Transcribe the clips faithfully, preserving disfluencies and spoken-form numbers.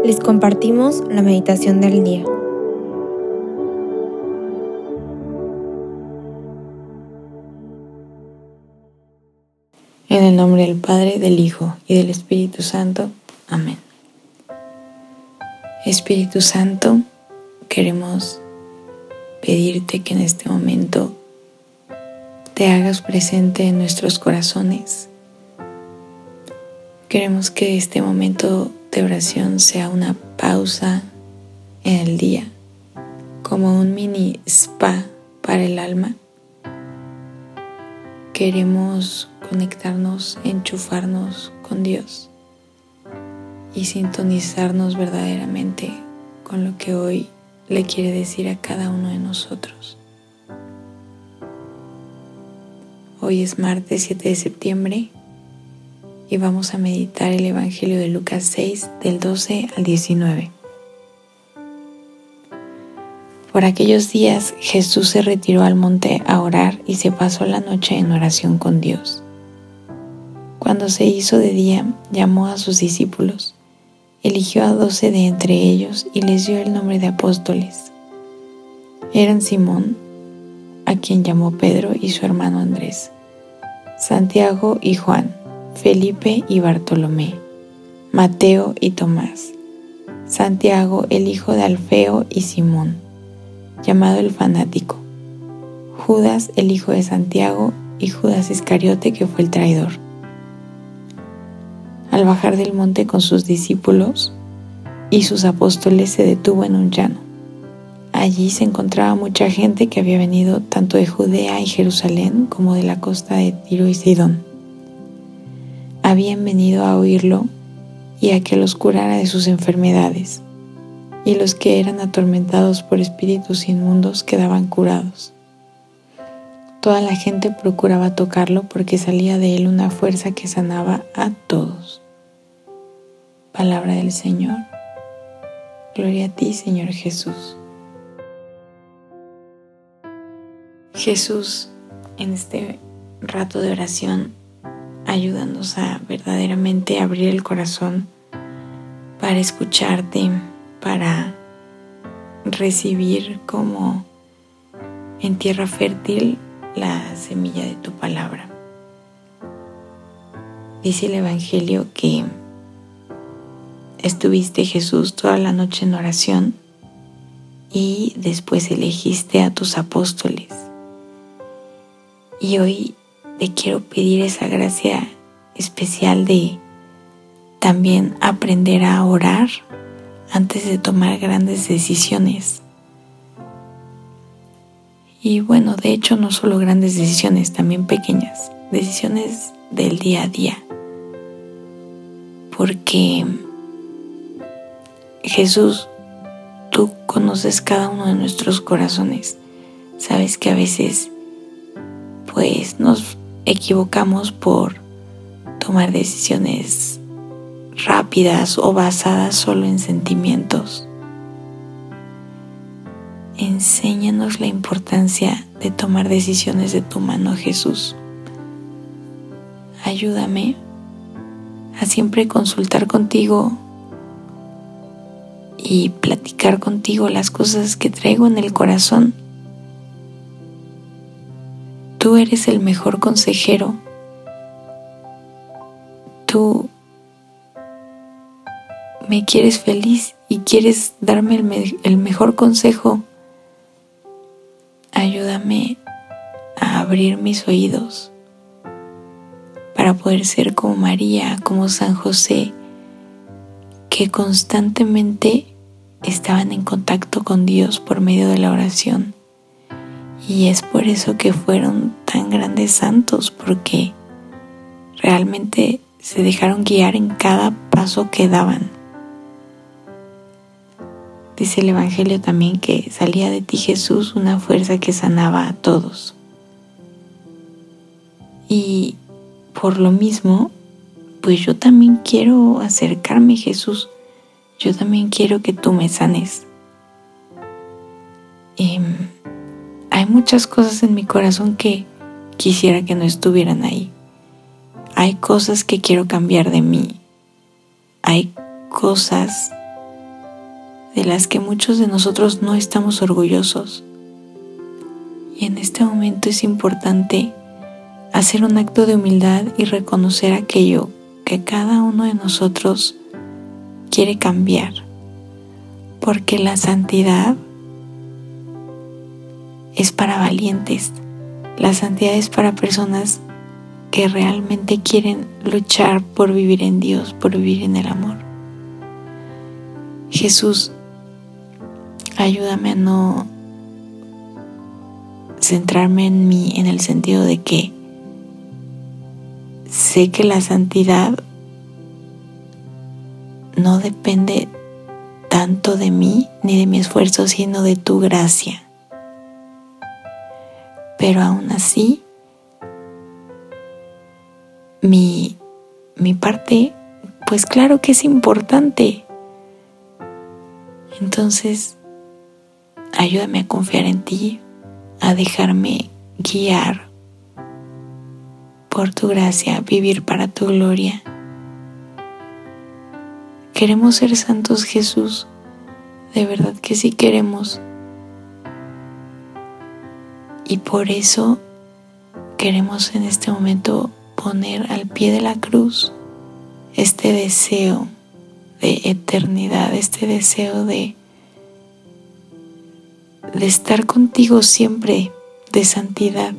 Les compartimos la meditación del día. En el nombre del Padre, del Hijo y del Espíritu Santo. Amén. Espíritu Santo, queremos pedirte que en este momento te hagas presente en nuestros corazones. Queremos que este momento de oración sea una pausa en el día, como un mini spa para el alma. Queremos conectarnos, enchufarnos con Dios y sintonizarnos verdaderamente con lo que hoy le quiere decir a cada uno de nosotros. Hoy es martes siete de septiembre y vamos a meditar el Evangelio de Lucas seis, del doce al diecinueve. Por aquellos días Jesús se retiró al monte a orar y se pasó la noche en oración con Dios. Cuando se hizo de día, llamó a sus discípulos, eligió a doce de entre ellos y les dio el nombre de apóstoles. Eran Simón, a quien llamó Pedro y su hermano Andrés, Santiago y Juan, Felipe y Bartolomé, Mateo y Tomás, Santiago el hijo de Alfeo y Simón, llamado el fanático, Judas el hijo de Santiago y Judas Iscariote, que fue el traidor. Al bajar del monte con sus discípulos y sus apóstoles, se detuvo en un llano. Allí se encontraba mucha gente que había venido tanto de Judea y Jerusalén como de la costa de Tiro y Sidón. Habían venido a oírlo y a que los curara de sus enfermedades, y los que eran atormentados por espíritus inmundos quedaban curados. Toda la gente procuraba tocarlo porque salía de él una fuerza que sanaba a todos. Palabra del Señor. Gloria a ti, Señor Jesús. Jesús, en este rato de oración, ayúdanos a verdaderamente abrir el corazón para escucharte, para recibir como en tierra fértil la semilla de tu palabra. Dice el Evangelio que estuviste, Jesús, toda la noche en oración y después elegiste a tus apóstoles. Y hoy te quiero pedir esa gracia especial de también aprender a orar antes de tomar grandes decisiones. Y bueno, de hecho no solo grandes decisiones, también pequeñas, decisiones del día a día. Porque Jesús, tú conoces cada uno de nuestros corazones. Sabes que a veces pues nos equivocamos por tomar decisiones rápidas o basadas solo en sentimientos. Enséñanos la importancia de tomar decisiones de tu mano, Jesús. Ayúdame a siempre consultar contigo y platicar contigo las cosas que traigo en el corazón. Tú eres el mejor consejero. Tú me quieres feliz y quieres darme el, me- el mejor consejo. Ayúdame a abrir mis oídos para poder ser como María, como San José, que constantemente estaban en contacto con Dios por medio de la oración. Y es por eso que fueron tan grandes santos, porque realmente se dejaron guiar en cada paso que daban. Dice el Evangelio también que salía de ti, Jesús, una fuerza que sanaba a todos. Y por lo mismo, pues yo también quiero acercarme, Jesús. Yo también quiero que tú me sanes. Eh, hay muchas cosas en mi corazón que quisiera que no estuvieran ahí. Hay cosas que quiero cambiar de mí. Hay cosas de las que muchos de nosotros no estamos orgullosos. Y en este momento es importante hacer un acto de humildad y reconocer aquello que cada uno de nosotros quiere cambiar, porque la santidad es para valientes, la santidad es para personas que realmente quieren luchar por vivir en Dios, por vivir en el amor. Jesús, ayúdame a no centrarme en mí en el sentido de que sé que la santidad no depende tanto de mí ni de mi esfuerzo, sino de tu gracia. Pero aún así, mi, mi parte, pues claro que es importante. Entonces, ayúdame a confiar en ti, a dejarme guiar por tu gracia, vivir para tu gloria. Queremos ser santos, Jesús, de verdad que sí queremos. Y por eso queremos en este momento poner al pie de la cruz este deseo de eternidad, este deseo de, de estar contigo siempre, de santidad.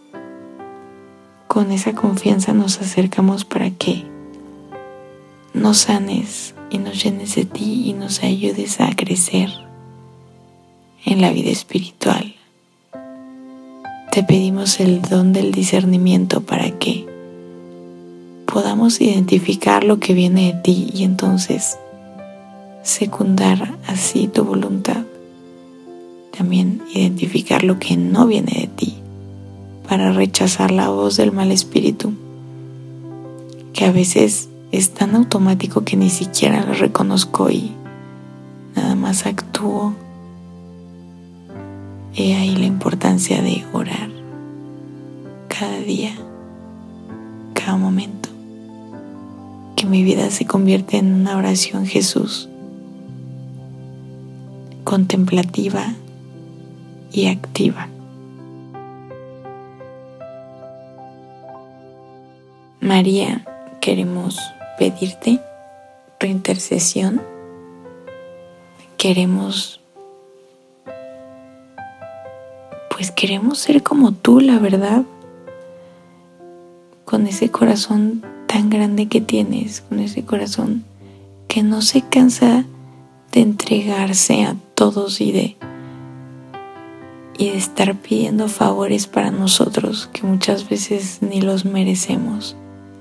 Con esa confianza nos acercamos para que nos sanes y nos llenes de ti y nos ayudes a crecer en la vida espiritual. Te pedimos el don del discernimiento para que podamos identificar lo que viene de ti y entonces secundar así tu voluntad. También identificar lo que no viene de ti para rechazar la voz del mal espíritu, que a veces es tan automático que ni siquiera lo reconozco y nada más actúo. He ahí la importancia de orar cada día, cada momento. Que mi vida se convierta en una oración, Jesús, contemplativa y activa. María, queremos pedirte tu intercesión. Queremos, pues queremos ser como tú, la verdad, con ese corazón tan grande que tienes, con ese corazón que no se cansa de entregarse a todos y de, y de estar pidiendo favores para nosotros que muchas veces ni los merecemos.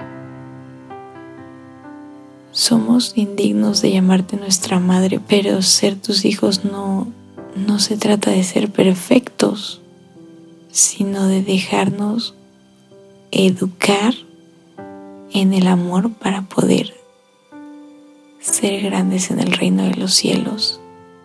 Somos indignos de llamarte nuestra madre, pero ser tus hijos no, no se trata de ser perfectos, sino de dejarnos educar en el amor para poder ser grandes en el reino de los cielos.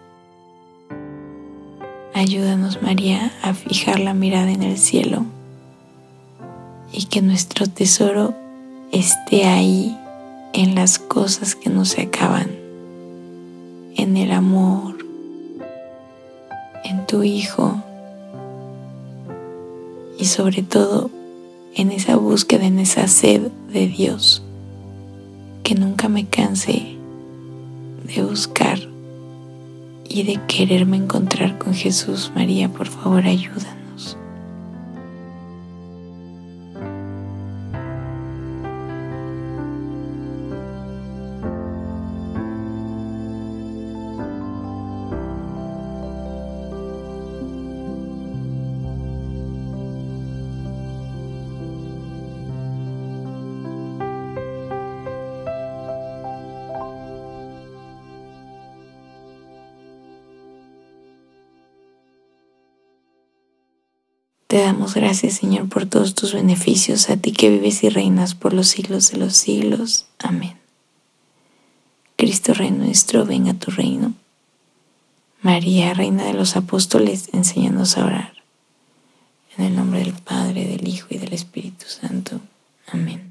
Ayúdanos, María, a fijar la mirada en el cielo y que nuestro tesoro esté ahí, en las cosas que no se acaban, en el amor, en tu Hijo y sobre todo en esa búsqueda, en esa sed de Dios, que nunca me canse de buscar y de quererme encontrar con Jesús. María, por favor, ayúdanos. Te damos gracias, Señor, por todos tus beneficios, a ti que vives y reinas por los siglos de los siglos. Amén. Cristo Rey nuestro, venga a tu reino. María, Reina de los Apóstoles, enséñanos a orar. En el nombre del Padre, del Hijo y del Espíritu Santo. Amén.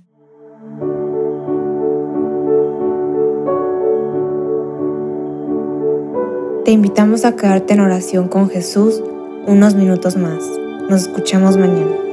Te invitamos a quedarte en oración con Jesús unos minutos más. Nos escuchamos mañana.